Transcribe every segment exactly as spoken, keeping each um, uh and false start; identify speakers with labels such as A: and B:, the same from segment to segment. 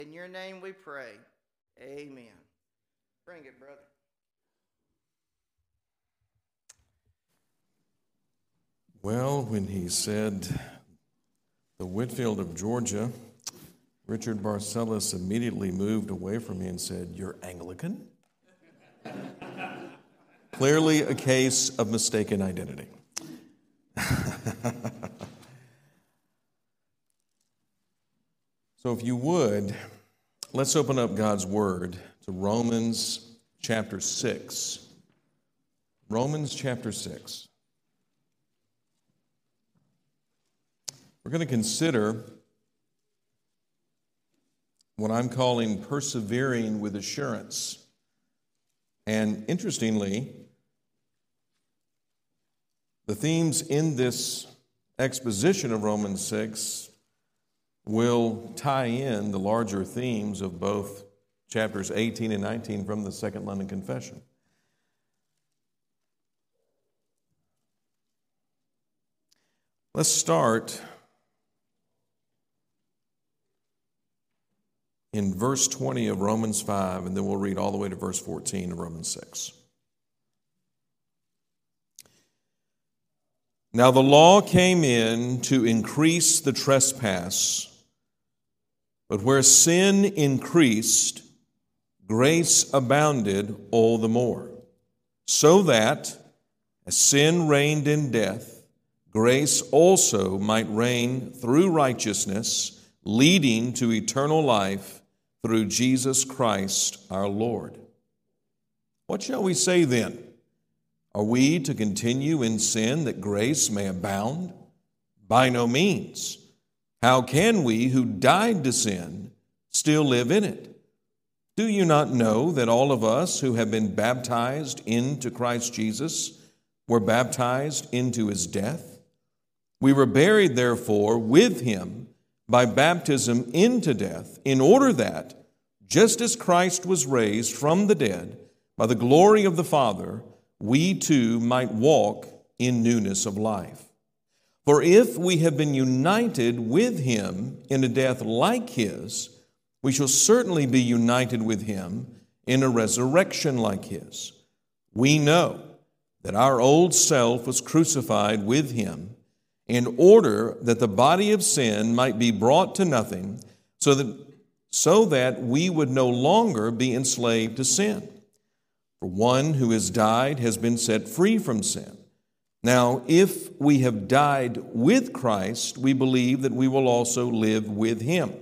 A: In your name we pray. Amen. Bring it, brother.
B: Well, when he said the Whitfield of Georgia, Richard Barcellus immediately moved away from me and said, "You're Anglican?" Clearly a case of mistaken identity. So if you would, let's open up God's Word to Romans chapter six. Romans chapter six. We're going to consider what I'm calling persevering with assurance. And interestingly, the themes in this exposition of Romans six will tie in the larger themes of both chapters eighteen and nineteen from the Second London Confession. Let's start in verse twenty of Romans five, and then we'll read all the way to verse fourteen of Romans six. Now the law came in to increase the trespass, but where sin increased, grace abounded all the more, so that, as sin reigned in death, grace also might reign through righteousness, leading to eternal life through Jesus Christ our Lord. What shall we say then? Are we to continue in sin that grace may abound? By no means. How can we who died to sin still live in it? Do you not know that all of us who have been baptized into Christ Jesus were baptized into his death? We were buried, therefore, with him by baptism into death, in order that, just as Christ was raised from the dead by the glory of the Father, we too might walk in newness of life. For if we have been united with him in a death like his, we shall certainly be united with him in a resurrection like his. We know that our old self was crucified with him in order that the body of sin might be brought to nothing, so that, so that we would no longer be enslaved to sin. For one who has died has been set free from sin. Now, if we have died with Christ, we believe that we will also live with him.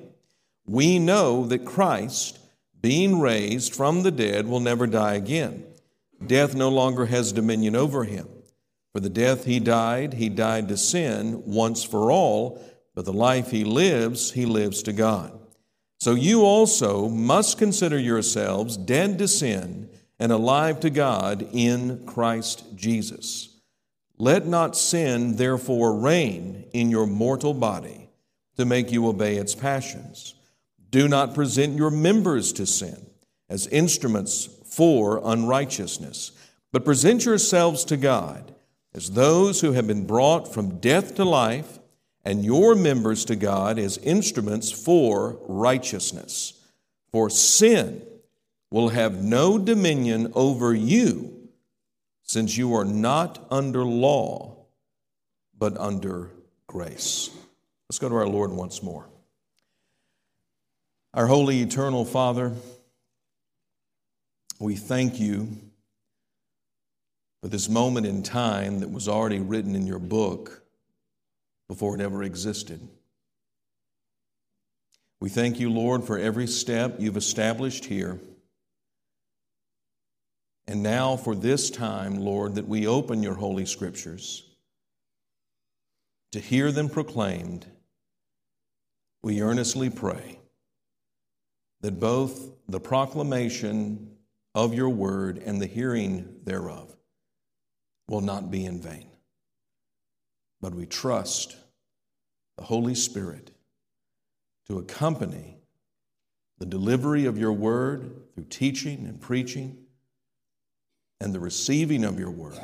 B: We know that Christ, being raised from the dead, will never die again. Death no longer has dominion over him. For the death he died, he died to sin once for all, but the life he lives, he lives to God. So you also must consider yourselves dead to sin and alive to God in Christ Jesus. Let not sin therefore reign in your mortal body to make you obey its passions. Do not present your members to sin as instruments for unrighteousness, but present yourselves to God as those who have been brought from death to life, and your members to God as instruments for righteousness. For sin will have no dominion over you, since you are not under law, but under grace. Let's go to our Lord once more. Our holy, eternal Father, we thank you for this moment in time that was already written in your book before it ever existed. We thank you, Lord, for every step you've established here. And now for this time, Lord, that we open your holy scriptures to hear them proclaimed, we earnestly pray that both the proclamation of your word and the hearing thereof will not be in vain. But we trust the Holy Spirit to accompany the delivery of your word through teaching and preaching and the receiving of your word.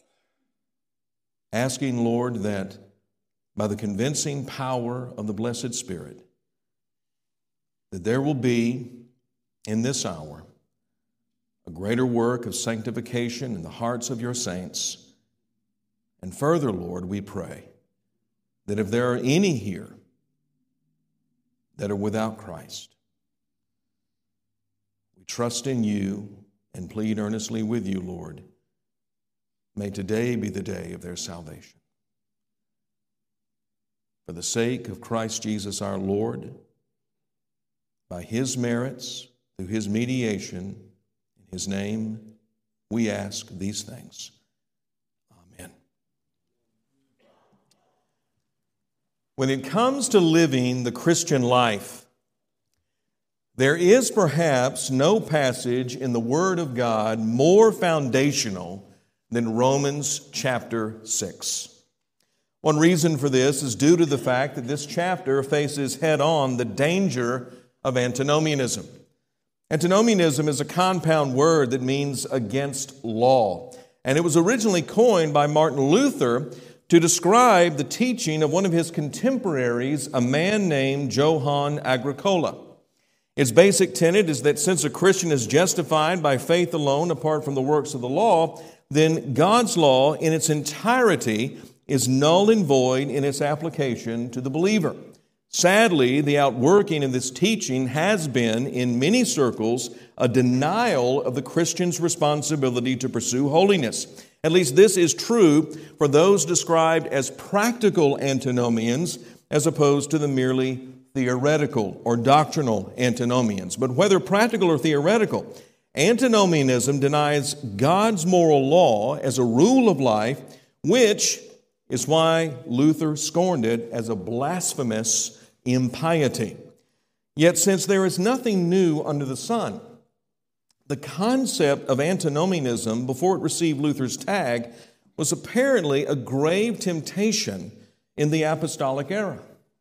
B: Asking, Lord, that by the convincing power of the blessed Spirit, that there will be in this hour a greater work of sanctification in the hearts of your saints. And further, Lord, we pray that if there are any here that are without Christ, we trust in you and plead earnestly with you, Lord. May today be the day of their salvation. For the sake of Christ Jesus our Lord, by his merits, through his mediation, in his name, we ask these things. Amen. When it comes to living the Christian life, there is perhaps no passage in the Word of God more foundational than Romans chapter six. One reason for this is due to the fact that this chapter faces head-on the danger of antinomianism. Antinomianism is a compound word that means against law, and it was originally coined by Martin Luther to describe the teaching of one of his contemporaries, a man named Johann Agricola. Its basic tenet is that since a Christian is justified by faith alone apart from the works of the law, then God's law in its entirety is null and void in its application to the believer. Sadly, the outworking of this teaching has been, in many circles, a denial of the Christian's responsibility to pursue holiness. At least this is true for those described as practical antinomians as opposed to the merely theoretical or doctrinal antinomians. But whether practical or theoretical, antinomianism denies God's moral law as a rule of life, which is why Luther scorned it as a blasphemous impiety. Yet since there is nothing new under the sun, the concept of antinomianism, before it received Luther's tag, was apparently a grave temptation in the apostolic era.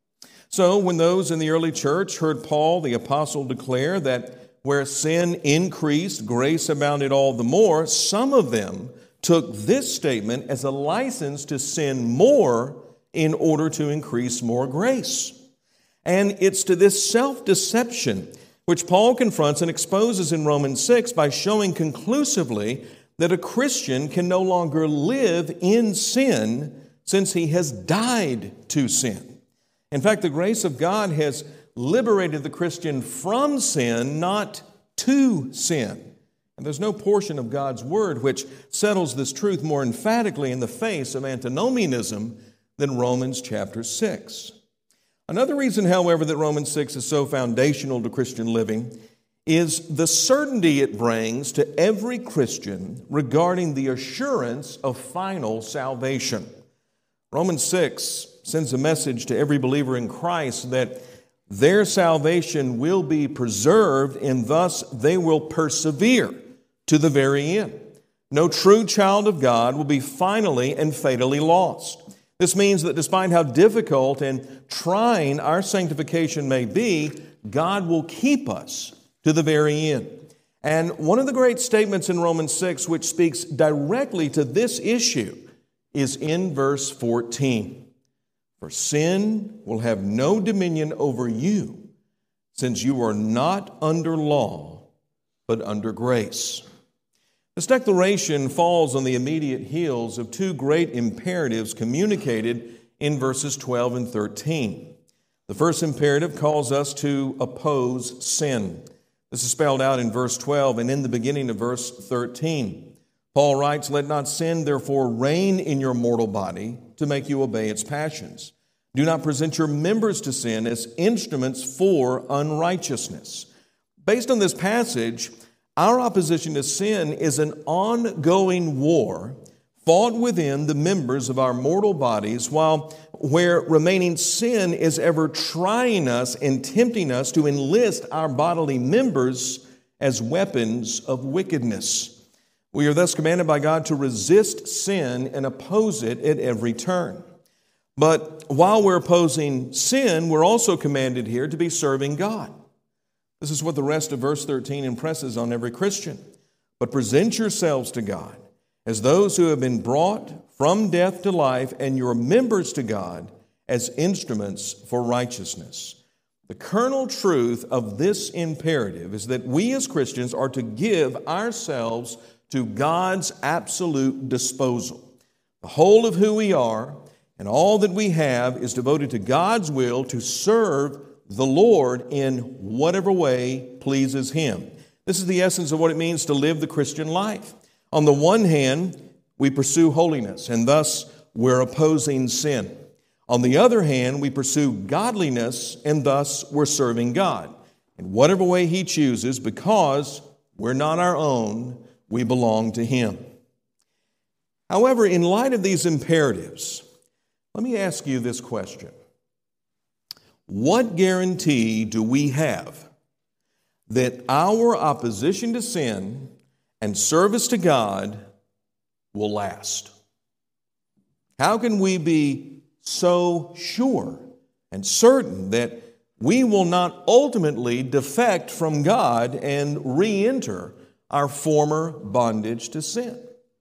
B: So when those in the early church heard Paul the apostle declare that where sin increased, grace abounded all the more, some of them took this statement as a license to sin more in order to increase more grace. And it's to this self-deception which Paul confronts and exposes in Romans six by showing conclusively that a Christian can no longer live in sin since he has died to sin. In fact, the grace of God has liberated the Christian from sin, not to sin. And there's no portion of God's Word which settles this truth more emphatically in the face of antinomianism than Romans chapter six. Another reason, however, that Romans six is so foundational to Christian living is the certainty it brings to every Christian regarding the assurance of final salvation. Romans six sends a message to every believer in Christ that their salvation will be preserved and thus they will persevere to the very end. No true child of God will be finally and fatally lost. This means that despite how difficult and trying our sanctification may be, God will keep us to the very end. And one of the great statements in Romans six which speaks directly to this issue is in verse fourteen. For sin will have no dominion over you, since you are not under law, but under grace. This declaration falls on the immediate heels of two great imperatives communicated in verses twelve and thirteen. The first imperative calls us to oppose sin. This is spelled out in verse twelve and in the beginning of verse thirteen. Paul writes, "Let not sin therefore reign in your mortal body to make you obey its passions. Do not present your members to sin as instruments for unrighteousness." Based on this passage, our opposition to sin is an ongoing war fought within the members of our mortal bodies, while where remaining sin is ever trying us and tempting us to enlist our bodily members as weapons of wickedness. We are thus commanded by God to resist sin and oppose it at every turn. But while we're opposing sin, we're also commanded here to be serving God. This is what the rest of verse thirteen impresses on every Christian. But present yourselves to God as those who have been brought from death to life, and your members to God as instruments for righteousness. The kernel truth of this imperative is that we as Christians are to give ourselves to God's absolute disposal. The whole of who we are and all that we have is devoted to God's will to serve the Lord in whatever way pleases Him. This is the essence of what it means to live the Christian life. On the one hand, we pursue holiness, and thus we're opposing sin. On the other hand, we pursue godliness, and thus we're serving God in whatever way He chooses, because we're not our own, we belong to Him. However, in light of these imperatives, let me ask you this question. What guarantee do we have that our opposition to sin and service to God will last? How can we be so sure and certain that we will not ultimately defect from God and re-enter our former bondage to sin?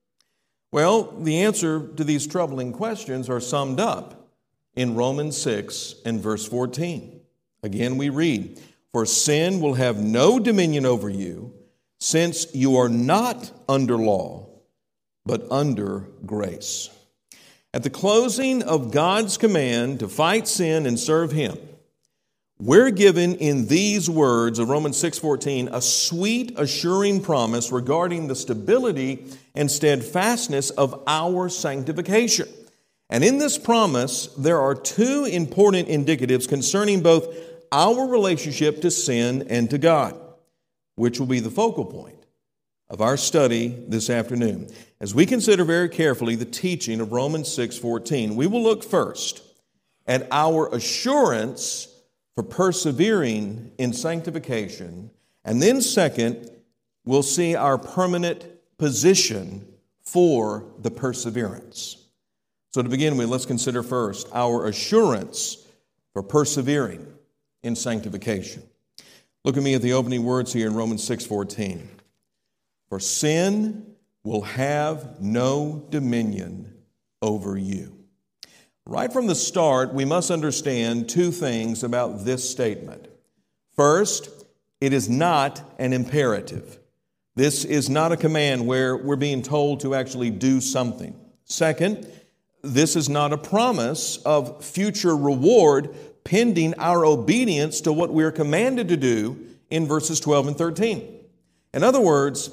B: Well, the answer to these troubling questions are summed up in Romans six and verse fourteen. Again, we read, "For sin will have no dominion over you, since you are not under law, but under grace." At the closing of God's command to fight sin and serve Him, we're given in these words of Romans six fourteen a sweet, assuring promise regarding the stability and steadfastness of our sanctification. And in this promise, there are two important indicatives concerning both our relationship to sin and to God, which will be the focal point of our study this afternoon. As we consider very carefully the teaching of Romans six fourteen, we will look first at our assurance for persevering in sanctification, and then second, we'll see our permanent position for the perseverance. So to begin with, let's consider first our assurance for persevering in sanctification. Look at me at the opening words here in Romans six fourteen. "For sin will have no dominion over you." Right from the start, we must understand two things about this statement. First, it is not an imperative. This is not a command where we're being told to actually do something. Second, this is not a promise of future reward pending our obedience to what we're commanded to do in verses twelve and thirteen. In other words,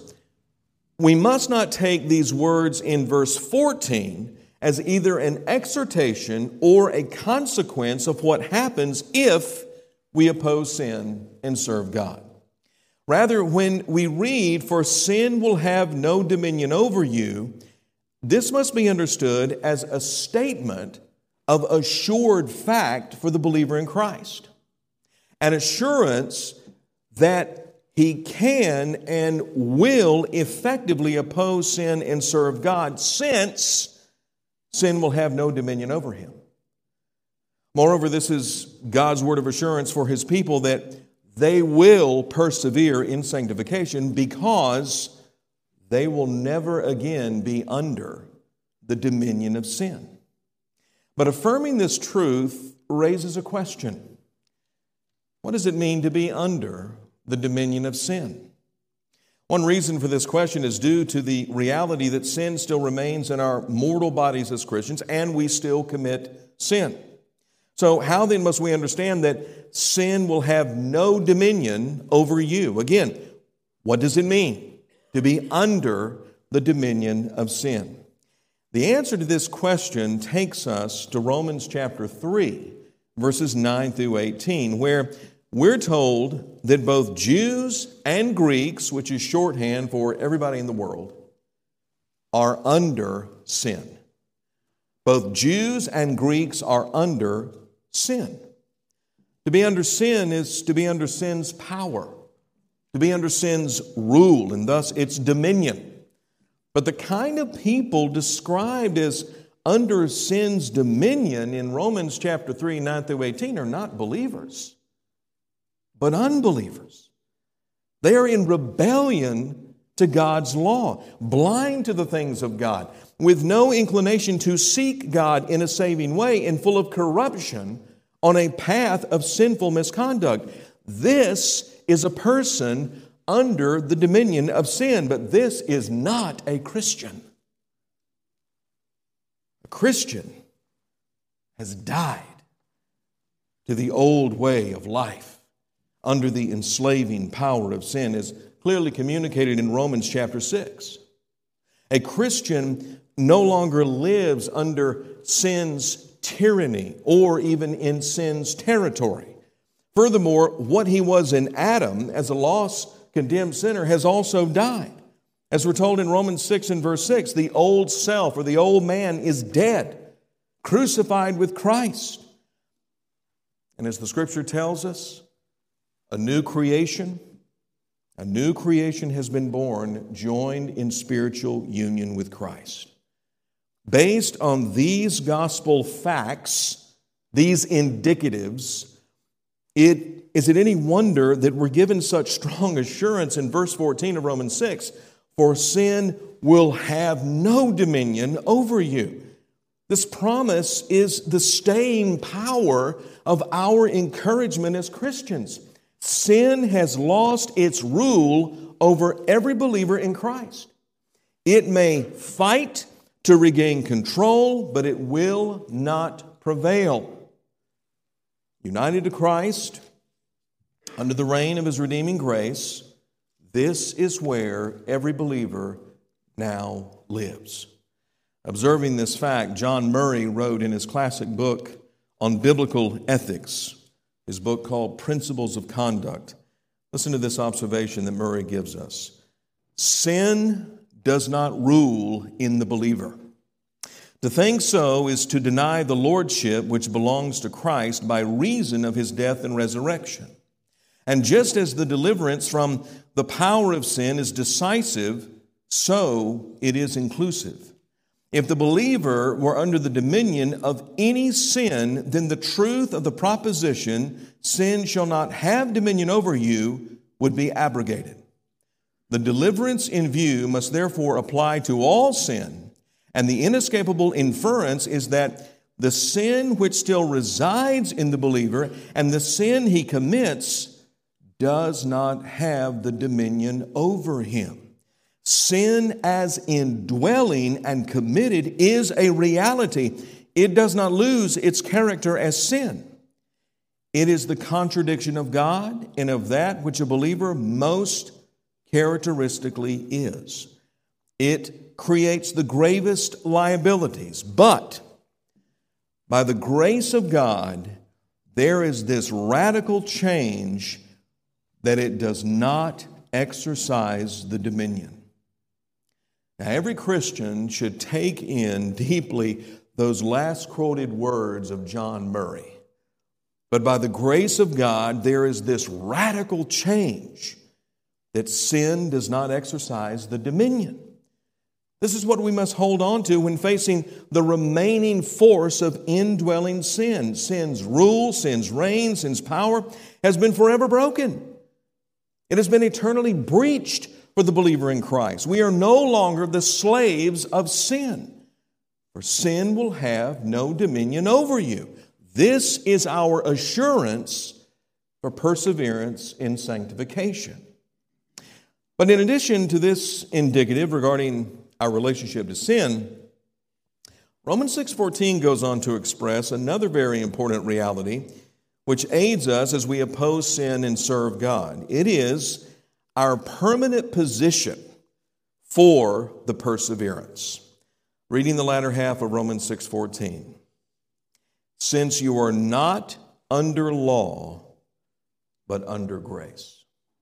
B: we must not take these words in verse fourteen as either an exhortation or a consequence of what happens if we oppose sin and serve God. Rather, when we read, "For sin will have no dominion over you," this must be understood as a statement of assured fact for the believer in Christ. An assurance that he can and will effectively oppose sin and serve God, since sin will have no dominion over him. Moreover, this is God's word of assurance for His people that they will persevere in sanctification because they will never again be under the dominion of sin. But affirming this truth raises a question. What does it mean to be under the dominion of sin? One reason for this question is due to the reality that sin still remains in our mortal bodies as Christians, and we still commit sin. So how then must we understand that sin will have no dominion over you? Again, what does it mean to be under the dominion of sin? The answer to this question takes us to Romans chapter three, verses nine through eighteen, where we're told that both Jews and Greeks, which is shorthand for everybody in the world, are under sin. Both Jews and Greeks are under sin. To be under sin is to be under sin's power, to be under sin's rule, and thus its dominion. But the kind of people described as under sin's dominion in Romans chapter three, nine through eighteen are not believers, but unbelievers. They are in rebellion to God's law, blind to the things of God, with no inclination to seek God in a saving way, and full of corruption on a path of sinful misconduct. This is a person under the dominion of sin, but this is not a Christian. A Christian has died to the old way of life under the enslaving power of sin, as clearly communicated in Romans chapter six. A Christian no longer lives under sin's tyranny or even in sin's territory. Furthermore, what he was in Adam as a lost, condemned sinner has also died. As we're told in Romans six and verse six, the old self or the old man is dead, crucified with Christ. And as the Scripture tells us, a new creation, a new creation has been born, joined in spiritual union with Christ. Based on these gospel facts, these indicatives, it is it any wonder that we're given such strong assurance in verse fourteen of Romans six, for sin will have no dominion over you. This promise is the staying power of our encouragement as Christians. Sin has lost its rule over every believer in Christ. It may fight to regain control, but it will not prevail. United to Christ, under the reign of His redeeming grace, this is where every believer now lives. Observing this fact, John Murray wrote in his classic book on biblical ethics, his book called Principles of Conduct. Listen to this observation that Murray gives us. Sin does not rule in the believer. To think so is to deny the lordship which belongs to Christ by reason of His death and resurrection. And just as the deliverance from the power of sin is decisive, so it is inclusive. If the believer were under the dominion of any sin, then the truth of the proposition, sin shall not have dominion over you, would be abrogated. The deliverance in view must therefore apply to all sin, and the inescapable inference is that the sin which still resides in the believer and the sin he commits does not have the dominion over him. Sin as indwelling and committed is a reality. It does not lose its character as sin. It is the contradiction of God and of that which a believer most characteristically is. It creates the gravest liabilities, but by the grace of God, there is this radical change that it does not exercise the dominion. Now, every Christian should take in deeply those last quoted words of John Murray. But by the grace of God, there is this radical change that sin does not exercise the dominion. This is what we must hold on to when facing the remaining force of indwelling sin. Sin's rule, sin's reign, sin's power has been forever broken. It has been eternally breached for the believer in Christ. We are no longer the slaves of sin, for sin will have no dominion over you. This is our assurance for perseverance in sanctification. But in addition to this indicative regarding our relationship to sin, Romans six fourteen goes on to express another very important reality which aids us as we oppose sin and serve God. It is our permanent position for the perseverance. Reading the latter half of Romans six fourteen. Since you are not under law, but under grace.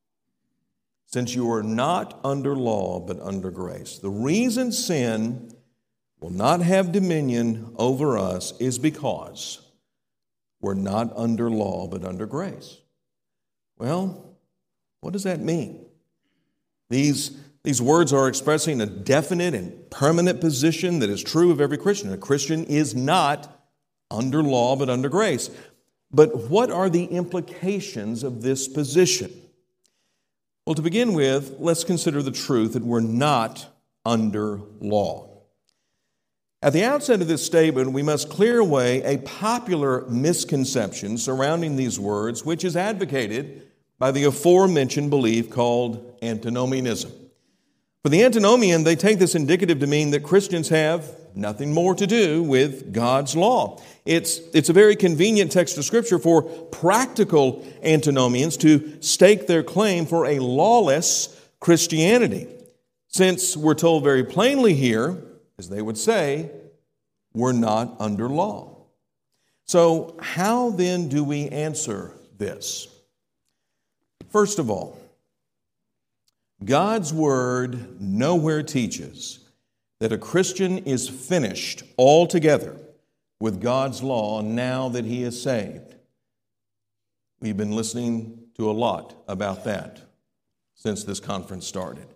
B: Since you are not under law, but under grace. The reason sin will not have dominion over us is because we're not under law, but under grace. Well, what does that mean? These, these words are expressing a definite and permanent position that is true of every Christian. A Christian is not under law, but under grace. But what are the implications of this position? Well, to begin with, let's consider the truth that we're not under law. At the outset of this statement, we must clear away a popular misconception surrounding these words, which is advocated by the aforementioned belief called antinomianism. For the antinomian, they take this indicative to mean that Christians have nothing more to do with God's law. It's, it's a very convenient text of Scripture for practical antinomians to stake their claim for a lawless Christianity, since we're told very plainly here, as they would say, we're not under law. So how then do we answer this? First of all, God's Word nowhere teaches that a Christian is finished altogether with God's law now that he is saved. We've been listening to a lot about that since this conference started.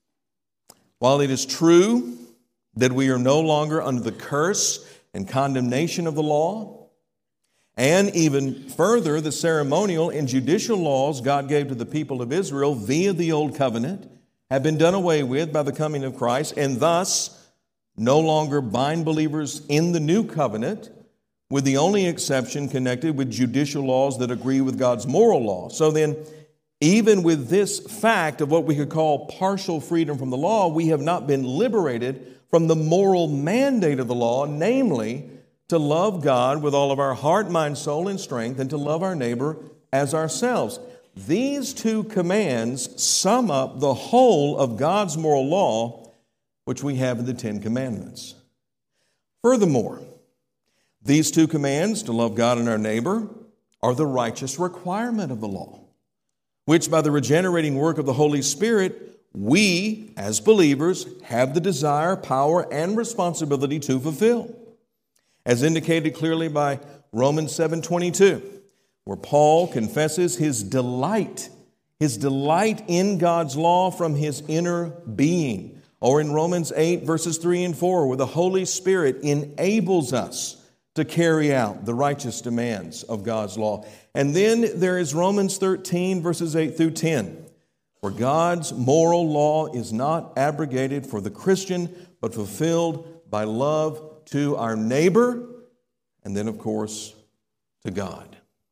B: While it is true that we are no longer under the curse and condemnation of the law, and even further, the ceremonial and judicial laws God gave to the people of Israel via the Old Covenant have been done away with by the coming of Christ, and thus no longer bind believers in the New Covenant, with the only exception connected with judicial laws that agree with God's moral law. So then, even with this fact of what we could call partial freedom from the law, we have not been liberated from the moral mandate of the law, namely, to love God with all of our heart, mind, soul, and strength, and to love our neighbor as ourselves. These two commands sum up the whole of God's moral law, which we have in the Ten Commandments. Furthermore, these two commands, to love God and our neighbor, are the righteous requirement of the law, which by the regenerating work of the Holy Spirit, we, as believers, have the desire, power, and responsibility to fulfill, as indicated clearly by Romans seven twenty-two, where Paul confesses his delight, his delight in God's law from his inner being. Or in Romans eight, verses three and four, where the Holy Spirit enables us to carry out the righteous demands of God's law. And then there is Romans thirteen, verses eight through ten, where God's moral law is not abrogated for the Christian, but fulfilled by love to our neighbor, and then, of course, to God.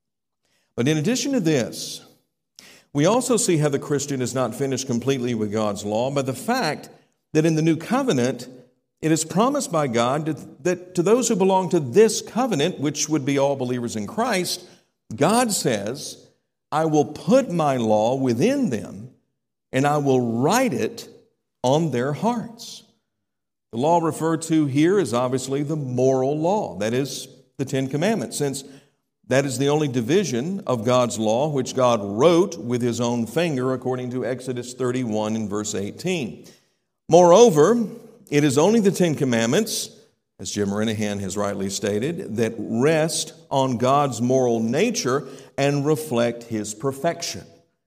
B: But in addition to this, we also see how the Christian is not finished completely with God's law by the fact that in the new covenant, it is promised by God that to those who belong to this covenant, which would be all believers in Christ, God says, I will put my law within them, and I will write it on their hearts. The law referred to here is obviously the moral law, that is, the Ten Commandments, since that is the only division of God's law which God wrote with his own finger, according to Exodus thirty-one and verse eighteen. Moreover, it is only the Ten Commandments, as Jim Renihan has rightly stated, that rest on God's moral nature and reflect his perfection.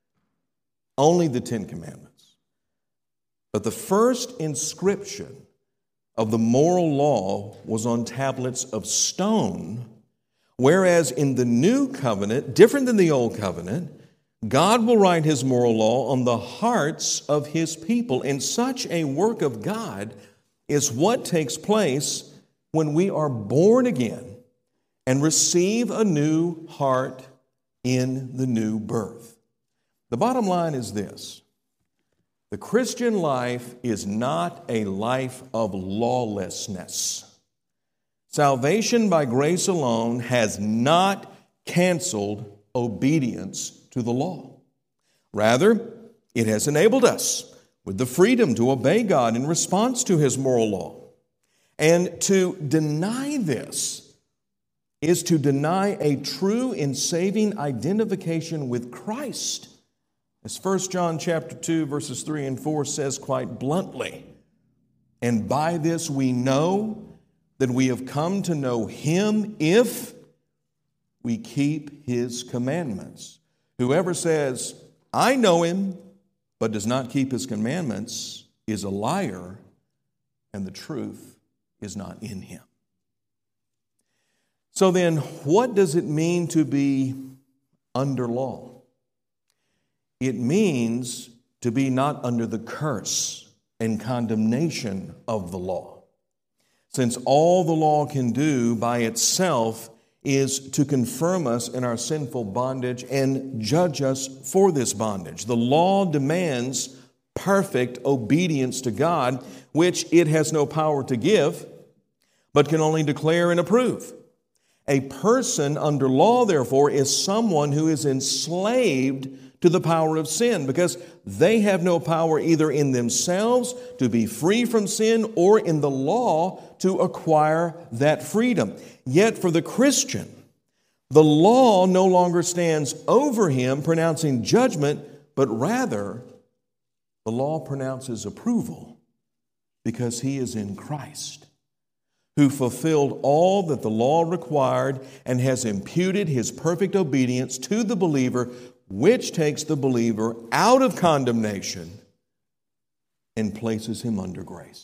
B: Only the Ten Commandments. But the first inscription of the moral law was on tablets of stone, whereas in the new covenant, different than the old covenant, God will write his moral law on the hearts of his people. And such a work of God is what takes place when we are born again and receive a new heart in the new birth. The bottom line is this: the Christian life is not a life of lawlessness. Salvation by grace alone has not canceled obedience to the law. Rather, it has enabled us with the freedom to obey God in response to his moral law. And to deny this is to deny a true and saving identification with Christ. As First John chapter two, verses three and four says quite bluntly, and by this we know that we have come to know him if we keep his commandments. Whoever says, I know him, but does not keep his commandments, is a liar, and the truth is not in him. So then, what does it mean to be under law? It means to be not under the curse and condemnation of the law. since all the law can do by itself is to confirm us in our sinful bondage and judge us for this bondage. The law demands perfect obedience to God, which it has no power to give, but can only declare and approve. A person under law, therefore, is someone who is enslaved to the power of sin, because they have no power either in themselves to be free from sin or in the law to acquire that freedom. Yet for the Christian, the law no longer stands over him pronouncing judgment, but rather the law pronounces approval because he is in Christ, who fulfilled all that the law required and has imputed his perfect obedience to the believer, which takes the believer out of condemnation and places him under grace.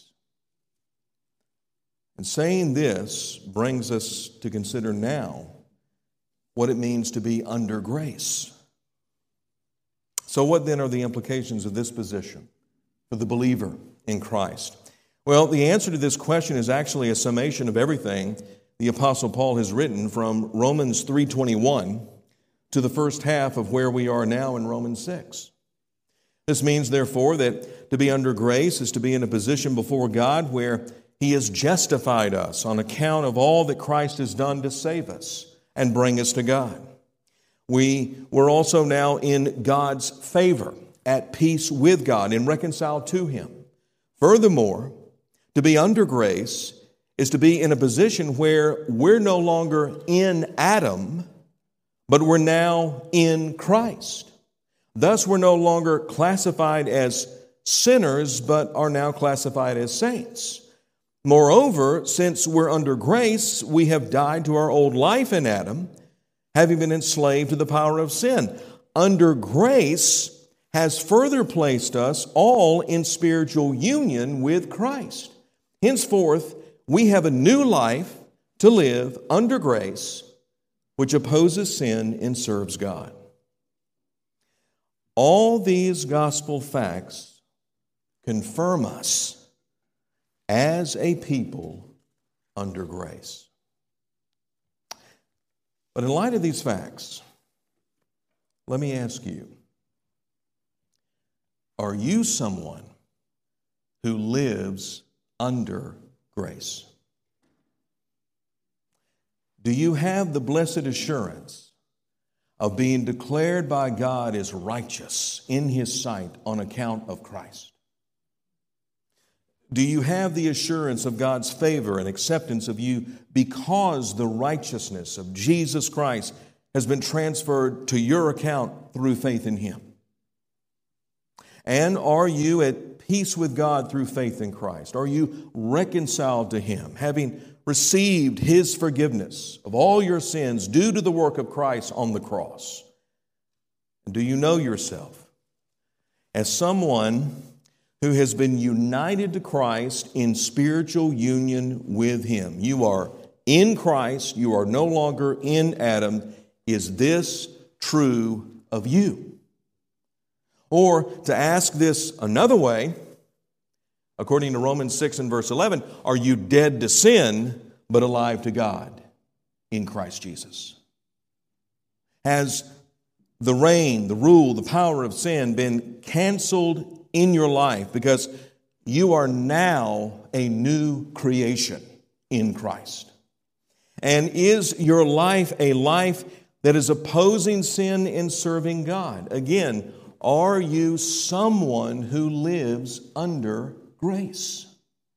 B: And saying this brings us to consider now what it means to be under grace. So what then are the implications of this position for the believer in Christ? Well, the answer to this question is actually a summation of everything the Apostle Paul has written from Romans three twenty-one to the first half of where we are now in Romans six. This means, therefore, that to be under grace is to be in a position before God where He has justified us on account of all that Christ has done to save us and bring us to God. We were also now in God's favor, at peace with God and reconciled to Him. Furthermore, to be under grace is to be in a position where we're no longer in Adam, but we're now in Christ. Thus, we're no longer classified as sinners, but are now classified as saints. Moreover, since we're under grace, we have died to our old life in Adam, having been enslaved to the power of sin. Under grace has further placed us all in spiritual union with Christ. Henceforth, we have a new life to live under grace, which opposes sin and serves God. All these gospel facts confirm us as a people under grace. But in light of these facts, let me ask you, are you someone who lives under grace? Do you have the blessed assurance of being declared by God as righteous in His sight on account of Christ? Do you have the assurance of God's favor and acceptance of you because the righteousness of Jesus Christ has been transferred to your account through faith in Him? And are you at peace with God through faith in Christ? Are you reconciled to Him, having received His forgiveness of all your sins due to the work of Christ on the cross? And do you know yourself as someone who has been united to Christ in spiritual union with Him? You are in Christ. You are no longer in Adam. Is this true of you? Or to ask this another way, according to Romans six and verse eleven, are you dead to sin but alive to God in Christ Jesus? Has the reign, the rule, the power of sin been canceled in your life because you are now a new creation in Christ? And is your life a life that is opposing sin and serving God? Again, are you someone who lives under grace?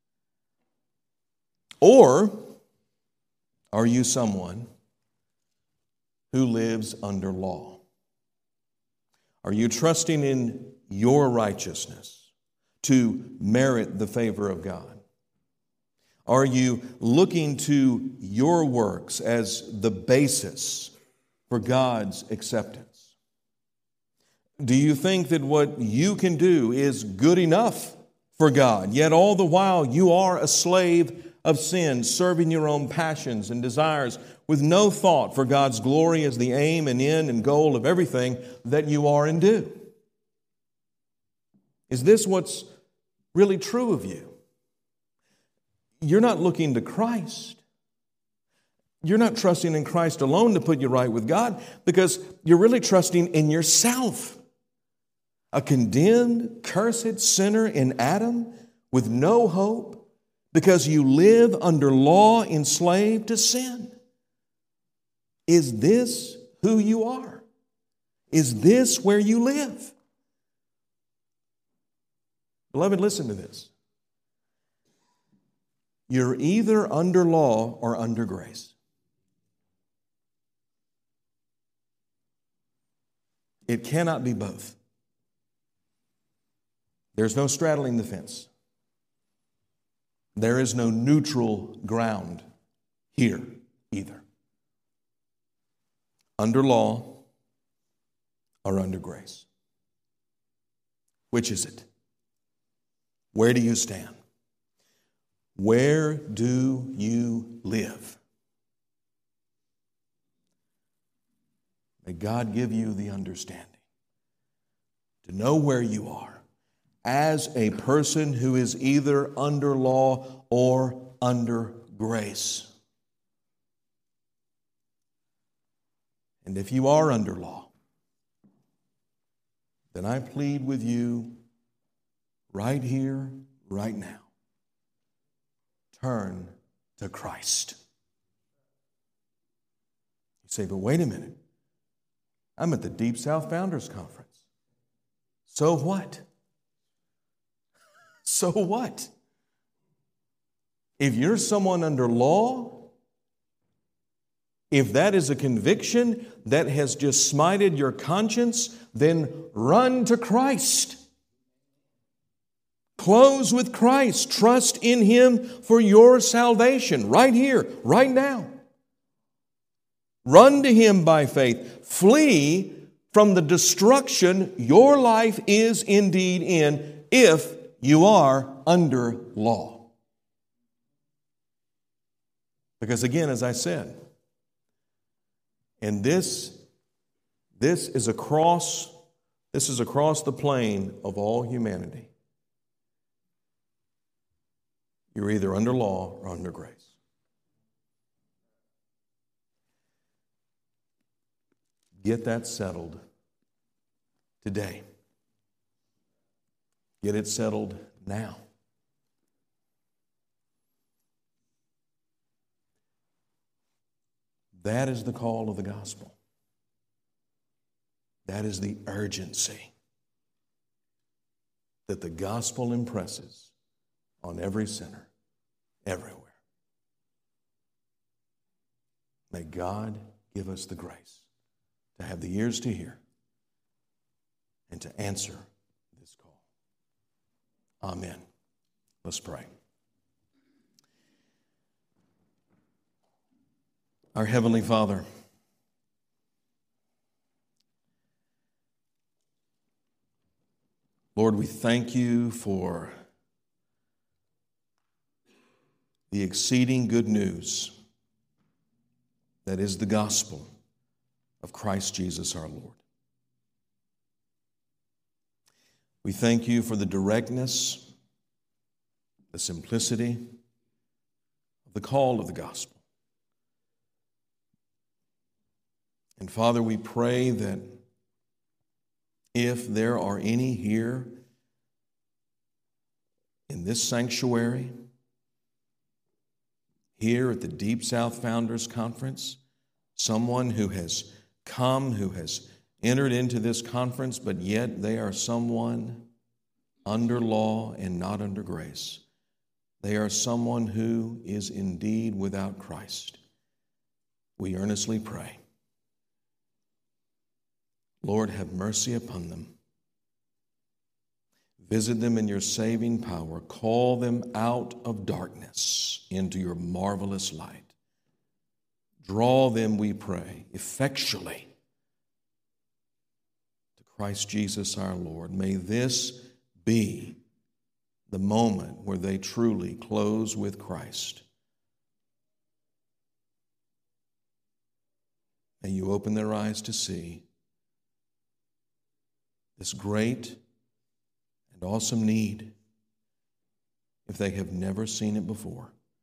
B: Or are you someone who lives under law? Are you trusting in your righteousness to merit the favor of God? Are you looking to your works as the basis for God's acceptance? Do you think that what you can do is good enough for God, yet all the while you are a slave of sin, serving your own passions and desires with no thought for God's glory as the aim and end and goal of everything that you are and do? Is this what's really true of you? you're not looking to Christ. You're not trusting in Christ alone to put you right with God, because you're really trusting in yourself. A condemned, cursed sinner in Adam with no hope because you live under law enslaved to sin. Is this who you are? Is this where you live? Beloved, listen to this. You're either under law or under grace. It cannot be both. There's no straddling the fence. There is no neutral ground here either. Under law or under grace. Which is it? Where do you stand? Where do you live? May God give you the understanding to know where you are as a person who is either under law or under grace. And if you are under law, then I plead with you right here, right now, turn to Christ. You say, but wait a minute. I'm at the Deep South Founders Conference. So what? So what? If you're someone under law, if that is a conviction that has just smited your conscience, then run to Christ. Close with Christ. Trust in Him for your salvation right here, right now. Run to Him by faith. Flee from the destruction your life is indeed in if you are under law. Because again, as I said, and this, this is across, this is across the plane of all humanity. You're either under law or under grace. Get that settled today. Get it settled now. That is the call of the gospel. That is the urgency that the gospel impresses on every sinner, everywhere. May God give us the grace to have the ears to hear and to answer this call. Amen. Let's pray. Our Heavenly Father, Lord, we thank you for the exceeding good news that is the gospel of Christ Jesus our Lord. We thank you for the directness, the simplicity of the call of the gospel. And Father, we pray that if there are any here in this sanctuary, here at the Deep South Founders Conference, someone who has come, who has entered into this conference, but yet they are someone under law and not under grace. They are someone who is indeed without Christ. We earnestly pray, Lord, have mercy upon them. Visit them in your saving power. Call them out of darkness into your marvelous light. Draw them, we pray, effectually to Christ Jesus our Lord. May this be the moment where they truly close with Christ. May you open their eyes to see this great and awesome need if they have never seen it before.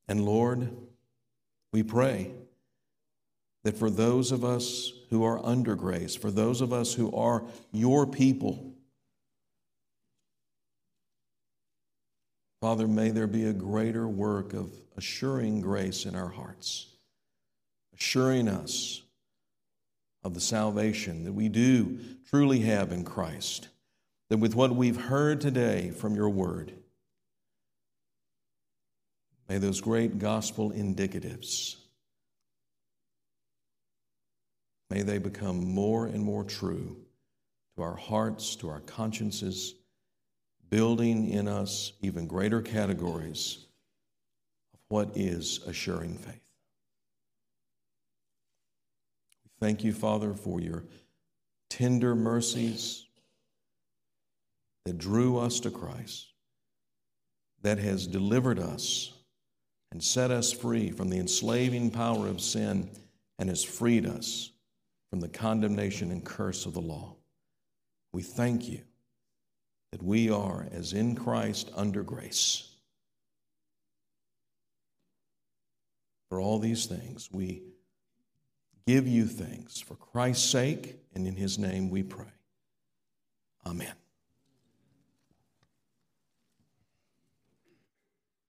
B: And Lord, we pray that for those of us who are under grace, for those of us who are your people, Father, may there be a greater work of assuring grace in our hearts, assuring us of the salvation that we do truly have in Christ, that with what we've heard today from your word, may those great gospel indicatives, may they become more and more true to our hearts, to our consciences, building in us even greater categories of what is assuring faith. We thank you, Father, for your tender mercies that drew us to Christ, that has delivered us and set us free from the enslaving power of sin and has freed us from the condemnation and curse of the law. We thank you that we are, as in Christ, under grace. For all these things, we give you thanks. For Christ's sake, and in his name we pray. Amen.